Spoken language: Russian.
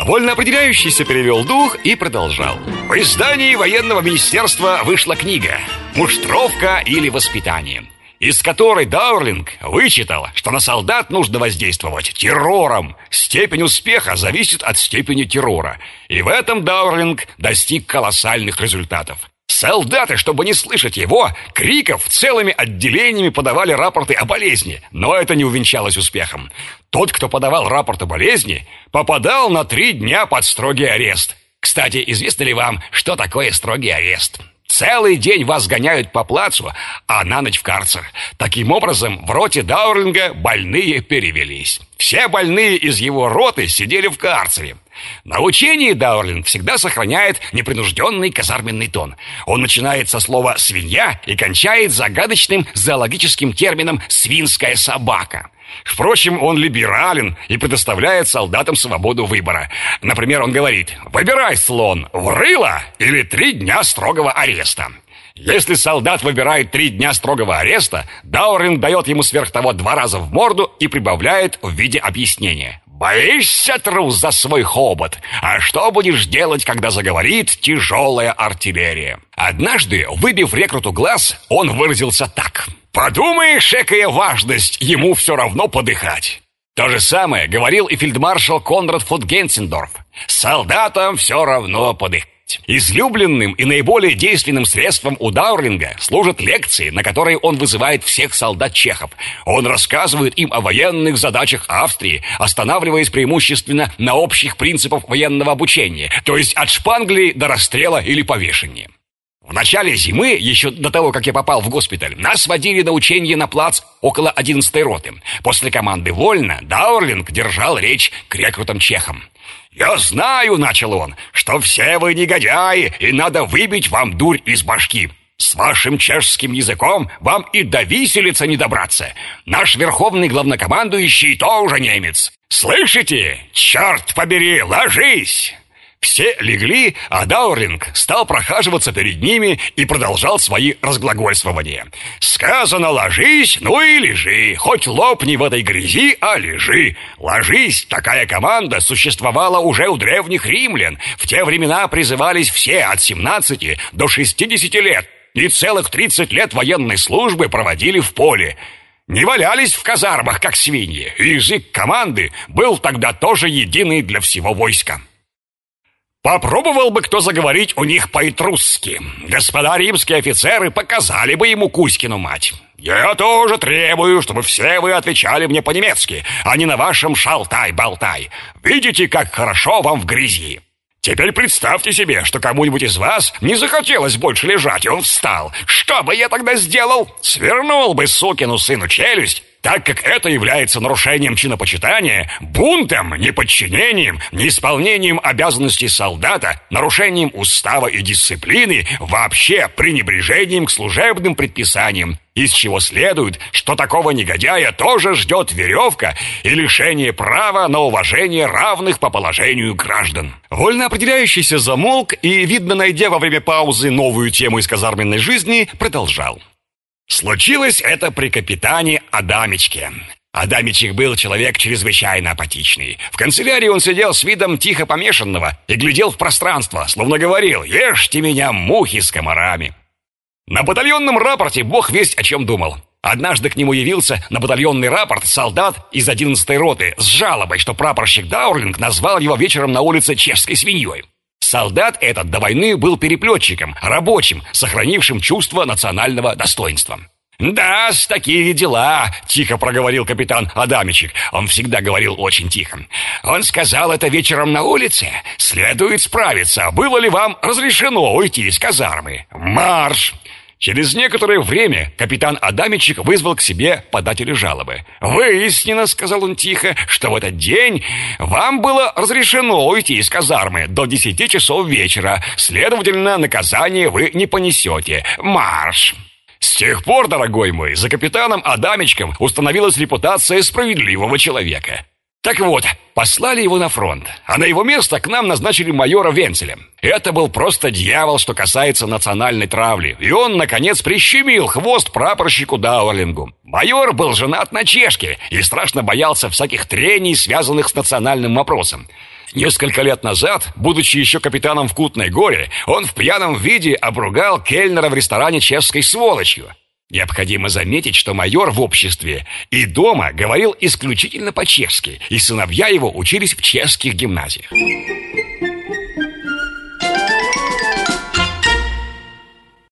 Вольно определяющийся перевел дух и продолжал. В издании военного министерства вышла книга «Муштровка или воспитание», из которой Даурлинг вычитал, что на солдат нужно воздействовать террором. Степень успеха зависит от степени террора. И в этом Даурлинг достиг колоссальных результатов. Солдаты, чтобы не слышать его криков, целыми отделениями подавали рапорты о болезни, но это не увенчалось успехом. Тот, кто подавал рапорт о болезни, попадал на 3 дня под строгий арест. Кстати, известно ли вам, что такое строгий арест? Целый день вас гоняют по плацу, а на ночь в карцер. Таким образом, в роте Даурлинга больные перевелись. Все больные из его роты сидели в карцере. На учении Даурлинг всегда сохраняет непринужденный казарменный тон. Он начинает со слова «свинья» и кончает загадочным зоологическим термином «свинская собака». Впрочем, он либерален и предоставляет солдатам свободу выбора. Например, он говорит: «Выбирай, слон, в рыло или 3 дня строгого ареста». Если солдат выбирает 3 дня строгого ареста, Даурлинг дает ему сверх того 2 раза в морду и прибавляет в виде объяснения: «Боишься, трус, за свой хобот? А что будешь делать, когда заговорит тяжелая артиллерия?» Однажды, выбив рекруту глаз, он выразился так: «Подумаешь, экая важность, ему все равно подыхать». То же самое говорил и фельдмаршал Конрад фон Генцендорф: «Солдатам все равно подыхать». Излюбленным и наиболее действенным средством у Даурлинга служат лекции, на которые он вызывает всех солдат-чехов. Он рассказывает им о военных задачах Австрии, останавливаясь преимущественно на общих принципах военного обучения, то есть от шпангли до расстрела или повешения. В начале зимы, еще до того, как я попал в госпиталь, нас водили на учение на плац около 11-й роты. После команды «Вольно» Даурлинг держал речь к рекрутам-чехам. «Я знаю, — начал он, — что все вы негодяи, и надо выбить вам дурь из башки. С вашим чешским языком вам и до виселицы не добраться. Наш верховный главнокомандующий тоже немец. Слышите? Черт побери, ложись!» Все легли, а Даурлинг стал прохаживаться перед ними и продолжал свои разглагольствования. «Сказано, ложись, ну и лежи, хоть лопни в этой грязи, а лежи. Ложись, такая команда существовала уже у древних римлян. В те времена призывались все от 17 до 60 лет, и целых 30 лет военной службы проводили в поле. Не валялись в казармах, как свиньи, и язык команды был тогда тоже единый для всего войска. Попробовал бы кто заговорить у них по-этрусски. Господа римские офицеры показали бы ему Кузькину мать. Я тоже требую, чтобы все вы отвечали мне по-немецки, а не на вашем шалтай-болтай. Видите, как хорошо вам в грязи. Теперь представьте себе, что кому-нибудь из вас не захотелось больше лежать, и он встал. Что бы я тогда сделал? Свернул бы сукину сыну челюсть, так как это является нарушением чинопочитания, бунтом, неподчинением, неисполнением обязанностей солдата, нарушением устава и дисциплины, вообще пренебрежением к служебным предписаниям, из чего следует, что такого негодяя тоже ждет веревка и лишение права на уважение равных по положению граждан. Вольно определяющийся замолк и, видно, найдя во время паузы новую тему из казарменной жизни, продолжал. Случилось это при капитане Адамичке. Адамичек был человек чрезвычайно апатичный. В канцелярии он сидел с видом тихо помешанного и глядел в пространство, словно говорил: «Ешьте меня, мухи с комарами». На батальонном рапорте бог весть о чем думал. Однажды к нему явился на батальонный рапорт солдат из 11-й роты с жалобой, что прапорщик Даурлинг назвал его вечером на улице чешской свиньей. Солдат этот до войны был переплетчиком, рабочим, сохранившим чувство национального достоинства. «Да, такие дела», — тихо проговорил капитан Адамичек. Он всегда говорил очень тихо. «Он сказал это вечером на улице. Следует справиться, было ли вам разрешено уйти из казармы. Марш!» Через некоторое время капитан Адамичек вызвал к себе подателя жалобы. «Выяснено, — сказал он тихо, — что в этот день вам было разрешено уйти из казармы до 10 часов вечера. Следовательно, наказание вы не понесете. Марш!» С тех пор, дорогой мой, за капитаном Адамичком установилась репутация справедливого человека. Так вот, послали его на фронт, а на его место к нам назначили майора Венцеля. Это был просто дьявол, что касается национальной травли, и он, наконец, прищемил хвост прапорщику Даурлингу. Майор был женат на чешке и страшно боялся всяких трений, связанных с национальным вопросом. Несколько лет назад, будучи еще капитаном в Кутной Горе, он в пьяном виде обругал кельнера в ресторане чешской сволочью. Необходимо заметить, что майор в обществе и дома говорил исключительно по-чешски, и сыновья его учились в чешских гимназиях.